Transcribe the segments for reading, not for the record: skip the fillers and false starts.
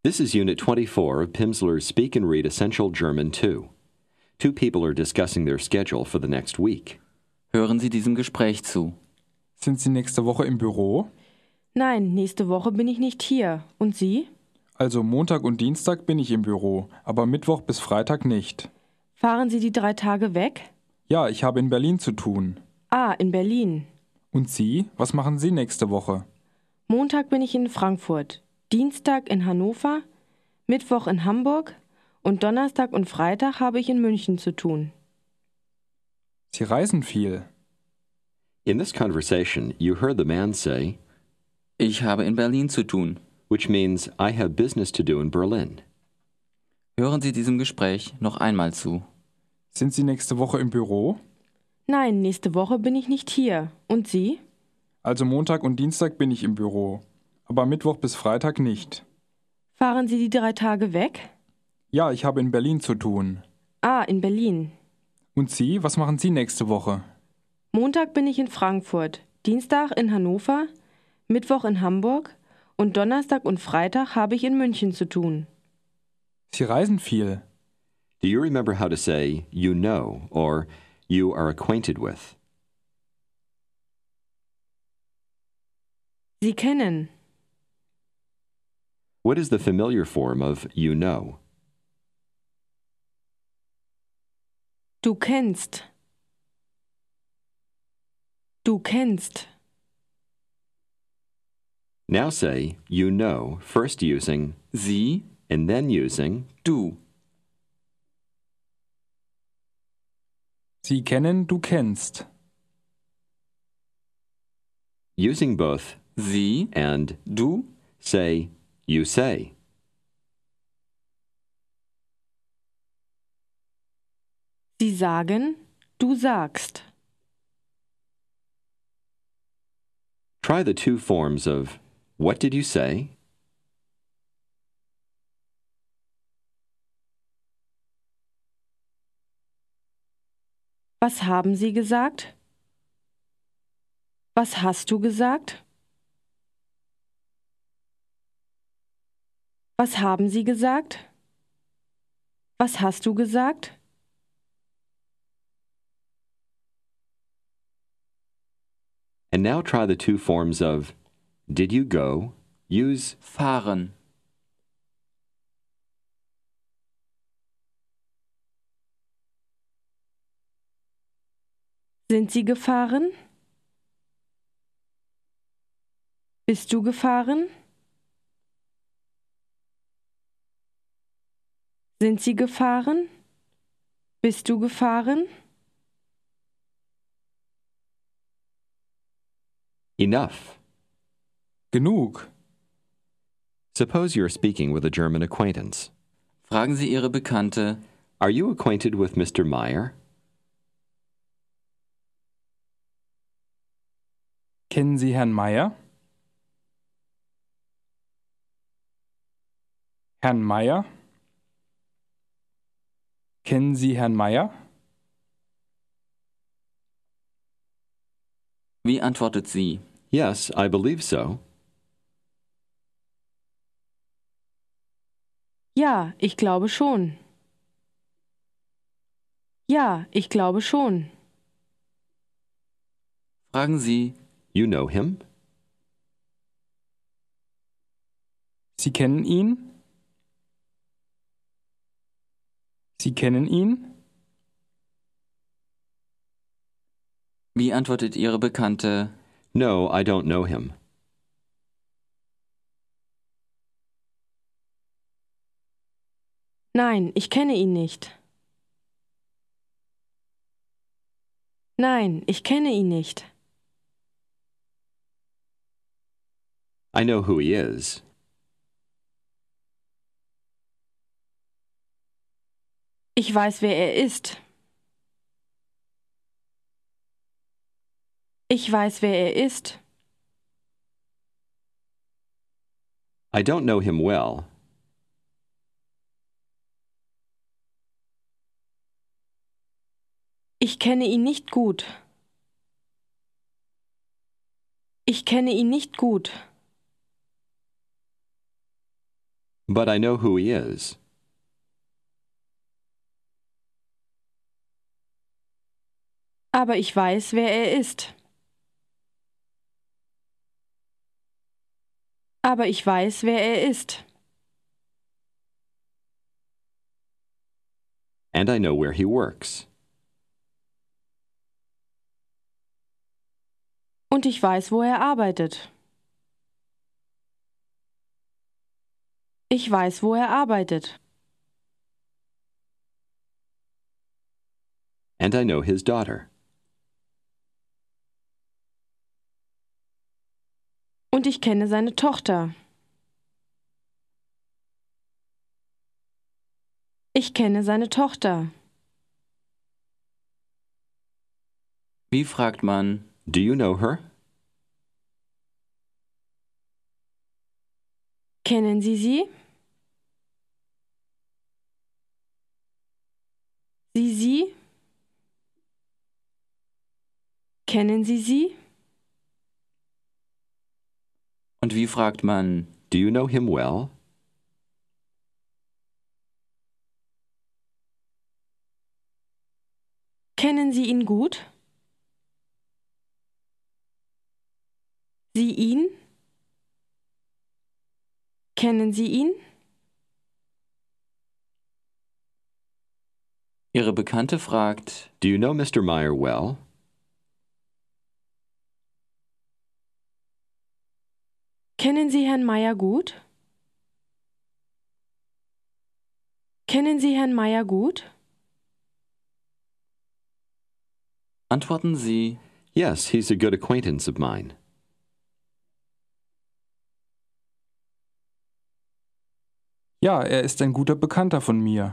This is Unit 24 of Pimsleur's Speak and Read Essential German 2. Two people are discussing their schedule for the next week. Hören Sie diesem Gespräch zu. Sind Sie nächste Woche im Büro? Nein, nächste Woche bin ich nicht hier. Und Sie? Also Montag und Dienstag bin ich im Büro, aber Mittwoch bis Freitag nicht. Fahren Sie die 3 Tage weg? Ja, ich habe in Berlin zu tun. Ah, in Berlin. Und Sie? Was machen Sie nächste Woche? Montag bin ich in Frankfurt, Dienstag in Hannover, Mittwoch in Hamburg und Donnerstag und Freitag habe ich in München zu tun. Sie reisen viel. In this conversation, you heard the man say, Ich habe in Berlin zu tun. which means I have business to do in Berlin. Hören Sie diesem Gespräch noch einmal zu. Sind Sie nächste Woche im Büro? Nein, nächste Woche bin ich nicht hier. Und Sie? Also Montag und Dienstag bin ich im Büro, aber Mittwoch bis Freitag nicht. Fahren Sie die 3 Tage weg? Ja, ich habe in Berlin zu tun. Ah, in Berlin. Und Sie? Was machen Sie nächste Woche? Montag bin ich in Frankfurt, Dienstag in Hannover, Mittwoch in Hamburg und Donnerstag und Freitag habe ich in München zu tun. Sie reisen viel. Do you remember how to say you know or you are acquainted with? Sie kennen. What is the familiar form of you know? Du kennst. Du kennst. Now say you know, first using Sie, and then using du. Sie kennen, du kennst. using both Sie, and du. say you say. Sie sagen, du sagst. Try the two forms of what did you say? Was haben Sie gesagt? Was hast du gesagt? Was haben Sie gesagt? Was hast du gesagt? And now try the two forms of did you go? Use Fahren. Sind Sie gefahren? Bist du gefahren? Sind Sie gefahren? Bist du gefahren? enough. Genug. Suppose you're speaking with a German acquaintance. Fragen Sie Ihre Bekannte, Are you acquainted with Mr. Meyer? Kennen Sie Herrn Meier? Herrn Meier? Kennen Sie Herrn Meier? wie antwortet sie? Yes, I believe so. Ja, ich glaube schon. Ja, ich glaube schon. Fragen Sie, You know him? Sie kennen ihn? Sie kennen ihn? wie antwortet Ihre Bekannte? No, I don't know him. Nein, ich kenne ihn nicht. Nein, ich kenne ihn nicht. I know who he is. Ich weiß, wer er ist. Ich weiß, wer er ist. I don't know him well. Ich kenne ihn nicht gut. Ich kenne ihn nicht gut. but I know who he is. Aber ich weiß, wer er ist. Aber ich weiß, wer er ist. And I know where he works. Und ich weiß, wo er arbeitet. Ich weiß, wo er arbeitet. And I know his daughter. Und ich kenne seine Tochter. Ich kenne seine Tochter. Wie fragt man, Do you know her? Kennen Sie sie? Sie? Kennen Sie sie? und wie fragt man, Do you know him well? Kennen Sie ihn gut? Sie ihn? Kennen Sie ihn? Ihre Bekannte fragt, Do you know Mr. Meyer well? Kennen Sie Herrn Meyer gut? Kennen Sie Herrn Meyer gut? antworten Sie, Yes, he's a good acquaintance of mine. Ja, er ist ein guter Bekannter von mir.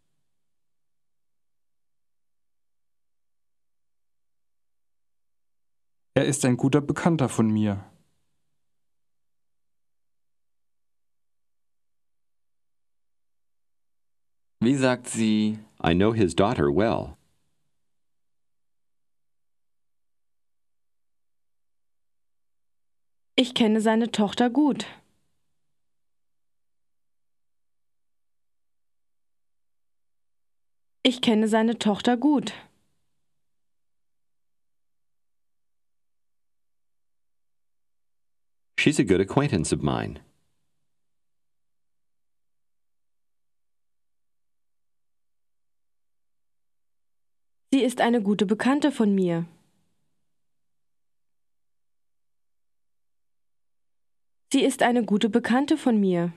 Er ist ein guter Bekannter von mir. wie sagt sie, I know his daughter well. Ich kenne seine Tochter gut. Ich kenne seine Tochter gut. She's a good acquaintance of mine. Sie ist eine gute Bekannte von mir. Sie ist eine gute Bekannte von mir.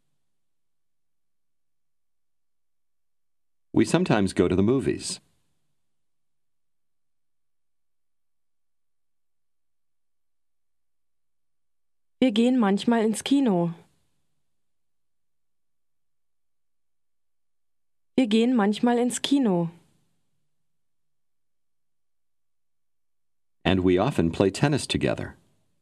We sometimes go to the movies. Wir gehen manchmal ins Kino. Wir gehen manchmal ins Kino. And we often play tennis together.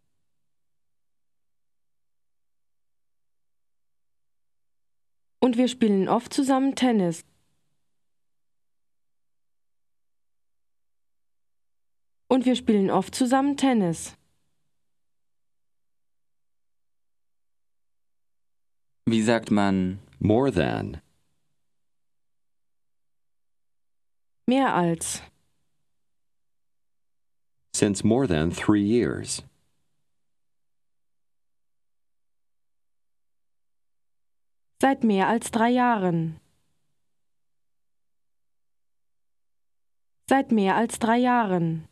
Und wir spielen oft zusammen Tennis. Und wir spielen oft zusammen Tennis. wie sagt man, More than. Mehr als. Since more than 3 years. Seit mehr als 3 Jahren. Seit mehr als 3 Jahren.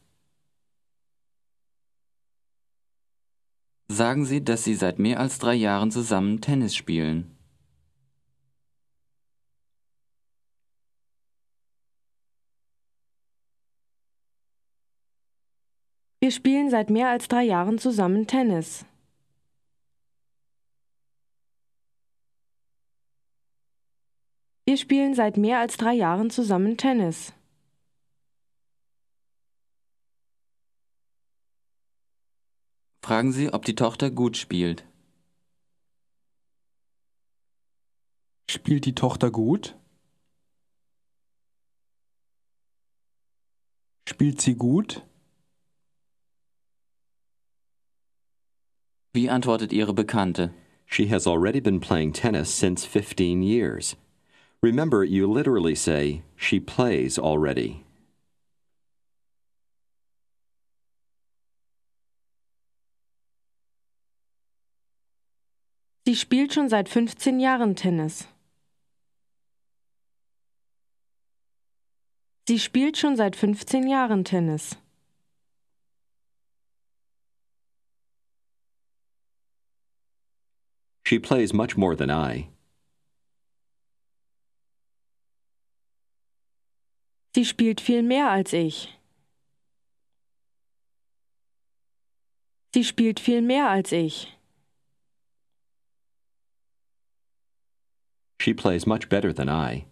sagen Sie, dass Sie seit mehr als 3 Jahren zusammen Tennis spielen. Wir spielen seit mehr als 3 Jahren zusammen Tennis. Wir spielen seit mehr als 3 Jahren zusammen Tennis. Fragen Sie, ob die Tochter gut spielt. Spielt die Tochter gut? Spielt sie gut? Wie antwortet Ihre Bekannte? She has already been playing tennis since 15 years. Remember, you literally say, she plays already. Sie spielt schon seit 15 Jahren Tennis. Sie spielt schon seit 15 Jahren Tennis. She plays much more than I. Sie spielt viel mehr als ich. Sie spielt viel mehr als ich. She plays much better than I.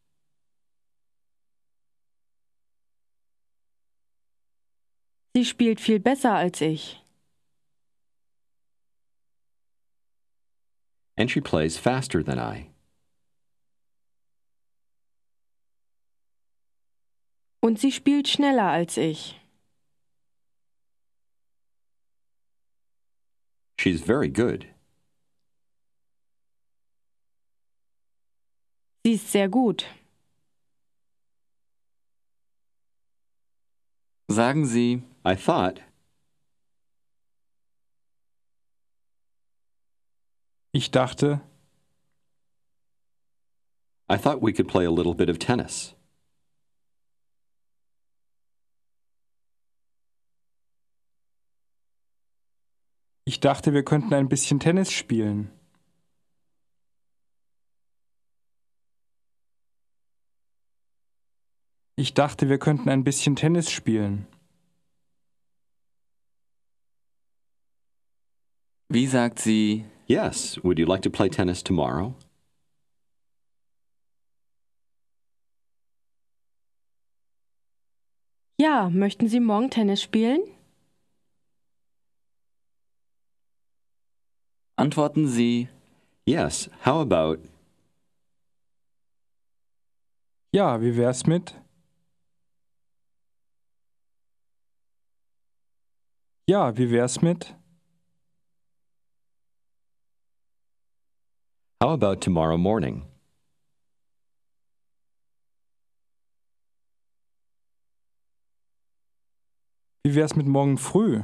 Sie spielt viel besser als ich. And she plays faster than I. Und sie spielt schneller als ich. She's very good. Sie ist sehr gut. Sagen Sie, I thought, Ich dachte, we could play a little bit of tennis. ich dachte, wir könnten ein bisschen Tennis spielen. Ich dachte, wir könnten ein bisschen Tennis spielen. wie sagt sie, Yes, would you like to play tennis tomorrow? Ja, möchten Sie morgen Tennis spielen? antworten Sie, Yes, how about, Ja, wie wär's mit? Ja, wie wär's mit? how about tomorrow morning? Wie wär's mit morgen früh?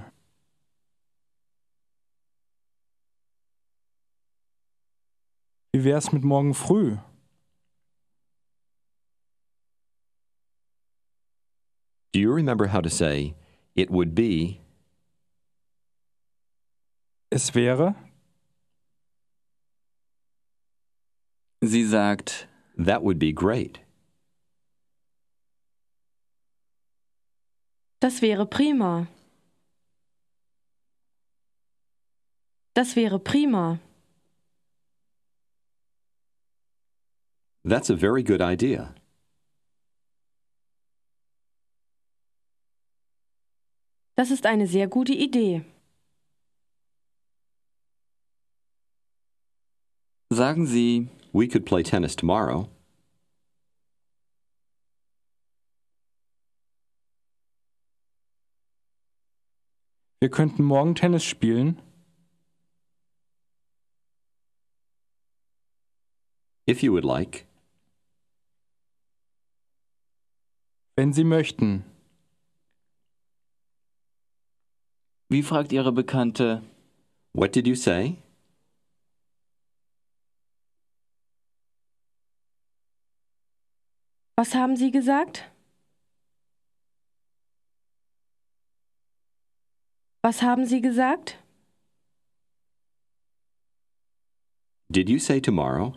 Wie wär's mit morgen früh? Do you remember how to say, it would be, Es wäre, sie sagt, that would be great? Das wäre prima. Das wäre prima. That's a very good idea. Das ist eine sehr gute Idee. sagen Sie, We could play tennis tomorrow. wir könnten morgen Tennis spielen. If you would like. Wenn Sie möchten. wie fragt Ihre Bekannte, What did you say? Was haben Sie gesagt? Was haben Sie gesagt? Did you say tomorrow?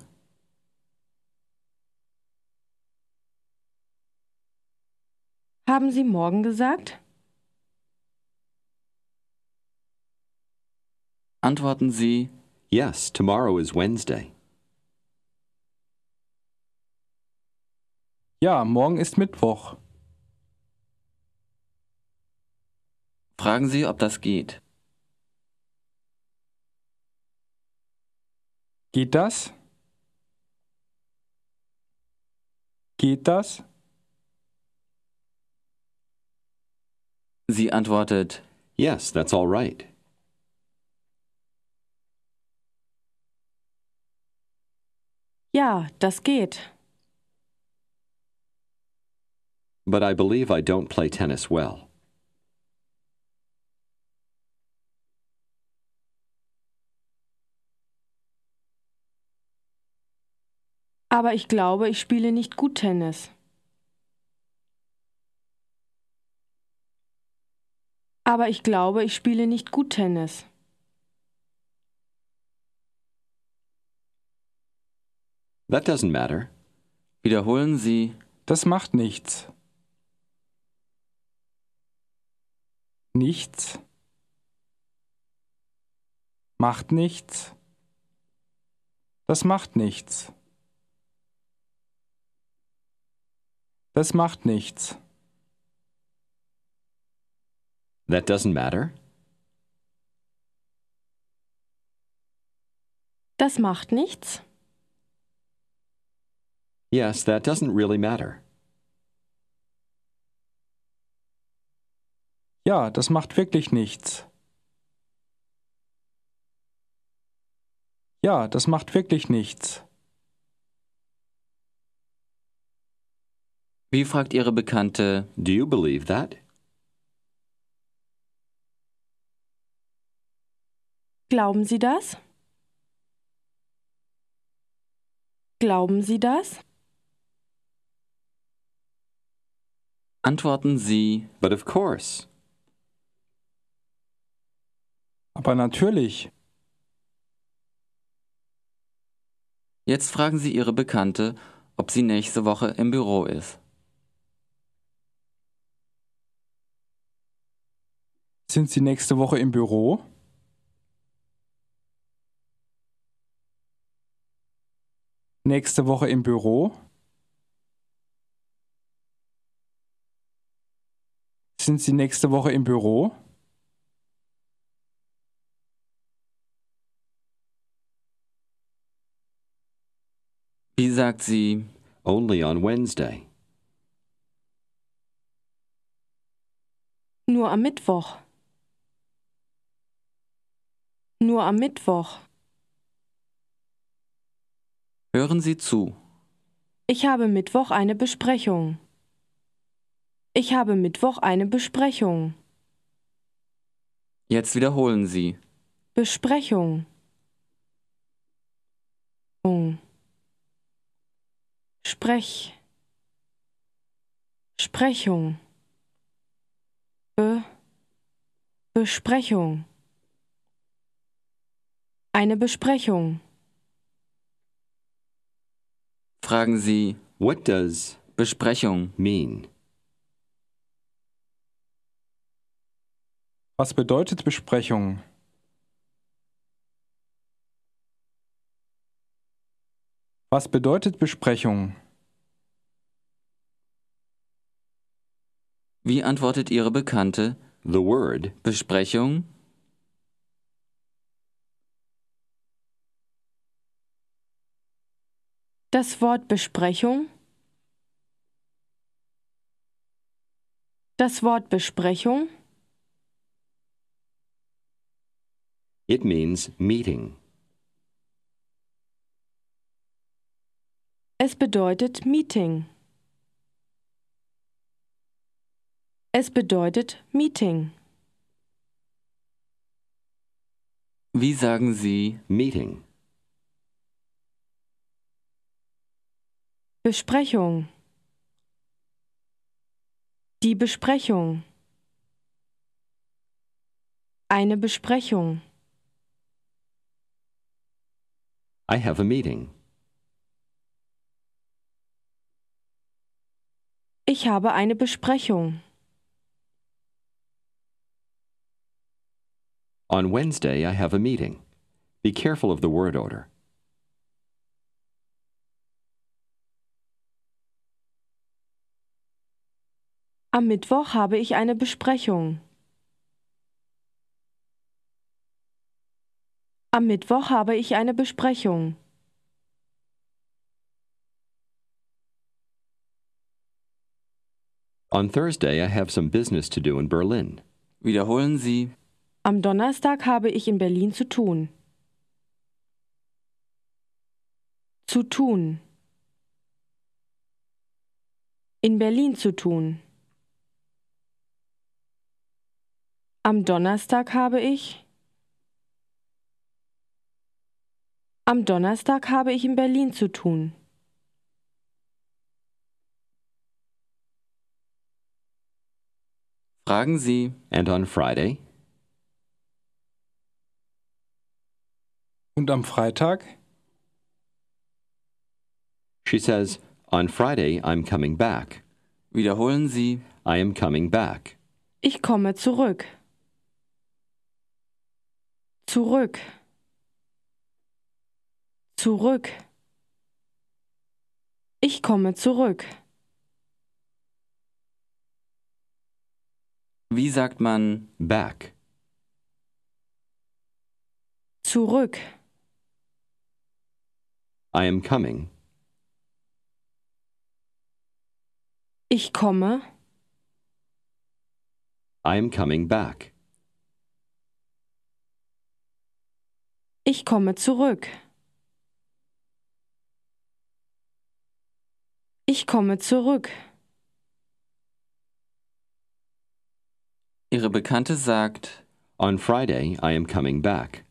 Haben Sie morgen gesagt? antworten Sie, Yes, tomorrow is Wednesday. Ja, morgen ist Mittwoch. fragen Sie, ob das geht. Geht das? Geht das? Sie antwortet, Yes, that's all right. Ja, das geht. But I believe I don't play tennis well. Aber ich glaube, ich spiele nicht gut Tennis. Aber ich glaube, ich spiele nicht gut Tennis. That doesn't matter. Wiederholen Sie. Das macht nichts. Nichts. Macht nichts. Das macht nichts. Das macht nichts. That doesn't matter. Das macht nichts. Yes, that doesn't really matter. Ja, das macht wirklich nichts. Ja, das macht wirklich nichts. Wie fragt Ihre Bekannte? Do you believe that? Glauben Sie das? Glauben Sie das? Antworten Sie. But of course. Aber natürlich. Jetzt fragen Sie Ihre Bekannte, ob sie nächste Woche im Büro ist. Sind Sie nächste Woche im Büro? Nächste Woche im Büro? Sind Sie nächste Woche im Büro? Wie sagt sie? Only on Wednesday. Nur am Mittwoch. Nur am Mittwoch. Hören Sie zu. Ich habe Mittwoch eine Besprechung. Ich habe Mittwoch eine Besprechung. Jetzt wiederholen Sie. Besprechung. Sprechung. Besprechung. Eine Besprechung. Fragen Sie. What does Besprechung. mean? Was bedeutet Besprechung? Was bedeutet Besprechung? Wie antwortet Ihre Bekannte? The word Besprechung? Das Wort Besprechung. Das Wort Besprechung. it means meeting. Es bedeutet Meeting. Es bedeutet Meeting. Wie sagen Sie? Meeting. Besprechung. Die Besprechung. Eine Besprechung. I have a meeting. Ich habe eine Besprechung. On Wednesday, I have a meeting. Be careful of the word order. Am Mittwoch habe ich eine Besprechung. Am Mittwoch habe ich eine Besprechung. On Thursday, I have some business to do in Berlin. Wiederholen Sie. Am Donnerstag habe ich in Berlin zu tun. Zu tun. In Berlin zu tun. Am Donnerstag habe ich. Am Donnerstag habe ich in Berlin zu tun. Fragen Sie, And on Friday? Und am Freitag? She says, on Friday I'm coming back. wiederholen Sie, I am coming back. Ich komme zurück. Zurück. Zurück. Ich komme zurück. wie sagt man Back. Zurück. I am coming. Ich komme. I am coming back. Ich komme zurück. Ich komme zurück. Ihre Bekannte sagt, On Friday I am coming back.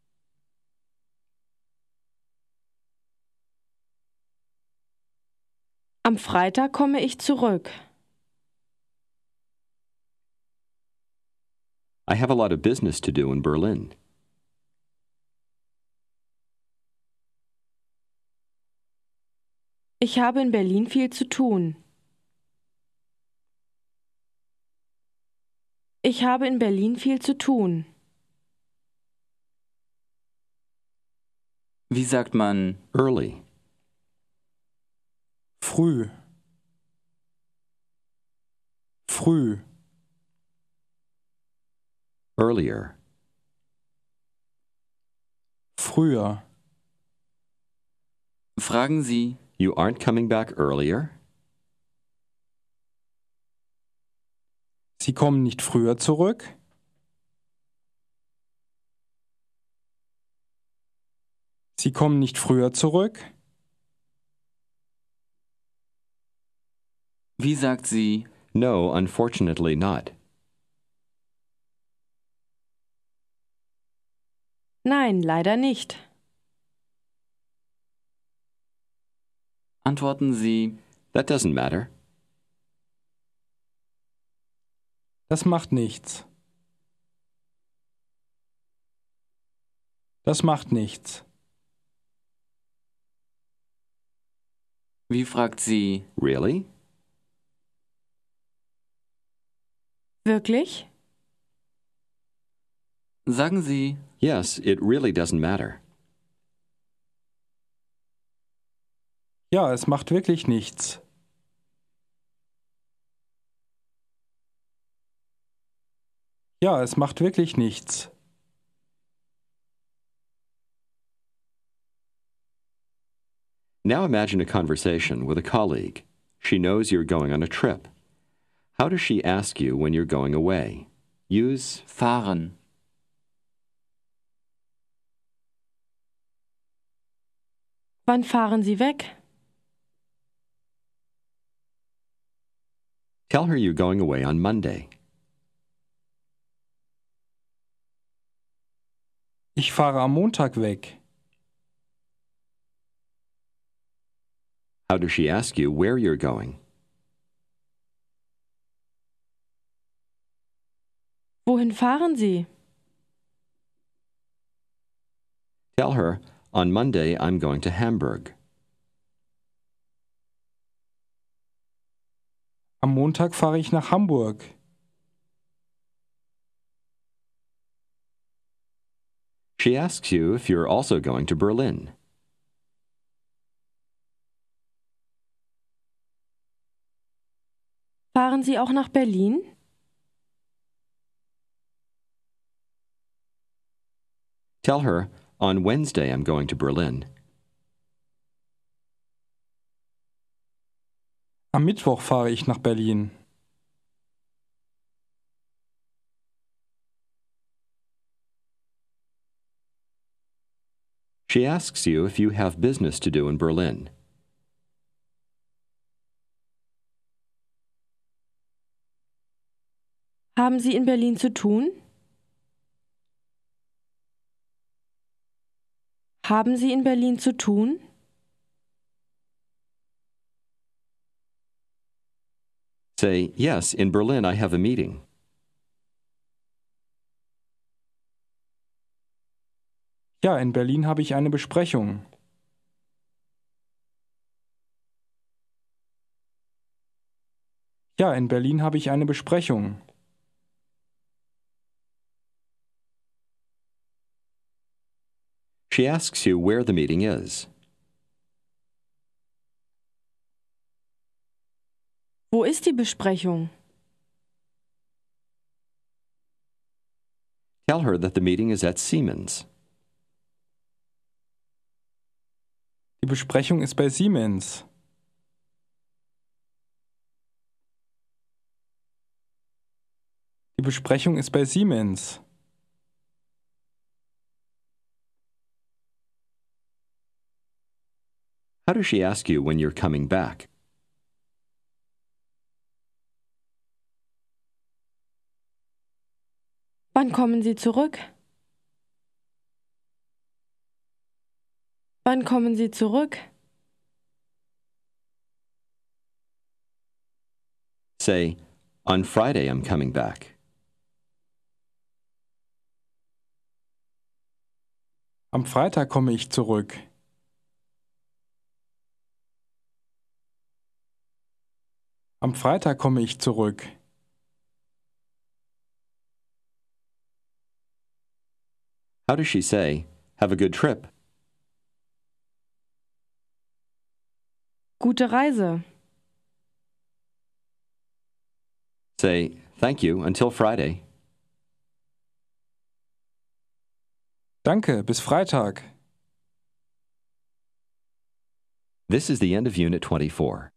Am Freitag komme ich zurück. I have a lot of business to do in Berlin. Ich habe in Berlin viel zu tun. Ich habe in Berlin viel zu tun. wie sagt man Early. Früh. Früh. Earlier. Früher. Fragen Sie, You aren't coming back earlier? Sie kommen nicht früher zurück? Sie kommen nicht früher zurück? wie sagt sie No, unfortunately not. Nein, leider nicht. Antworten Sie, That doesn't matter. Das macht nichts. Das macht nichts. wie fragt sie Really? Wirklich? Sagen Sie, Yes, it really doesn't matter. Ja, es macht wirklich nichts. Ja, es macht wirklich nichts. Now imagine a conversation with a colleague. She knows you're going on a trip. How does she ask you when you're going away? Use fahren. Wann fahren Sie weg? Tell her you're going away on Monday. Ich fahre am Montag weg. How does she ask you where you're going? Wohin fahren Sie? Tell her, on Monday I'm going to Hamburg. Am Montag fahre ich nach Hamburg. She asks you if you're also going to Berlin. Fahren Sie auch nach Berlin? Tell her, on Wednesday I'm going to Berlin. Am Mittwoch fahre ich nach Berlin. She asks you if you have business to do in Berlin. Haben Sie in Berlin zu tun? Haben Sie in Berlin zu tun? Say, yes, in Berlin I have a meeting. Ja, in Berlin habe ich eine Besprechung. Ja, in Berlin habe ich eine Besprechung. She asks you where the meeting is. Wo ist die Besprechung? Tell her that the meeting is at Siemens. Die Besprechung ist bei Siemens. Die Besprechung ist bei Siemens. How does she ask you when you're coming back? Wann kommen Sie zurück? Wann kommen Sie zurück? Say, on Friday I'm coming back. Am Freitag komme ich zurück. Am Freitag komme ich zurück. How does she say, have a good trip? Gute Reise. Say, thank you, until Friday. Danke, bis Freitag. This is the end of Unit 24.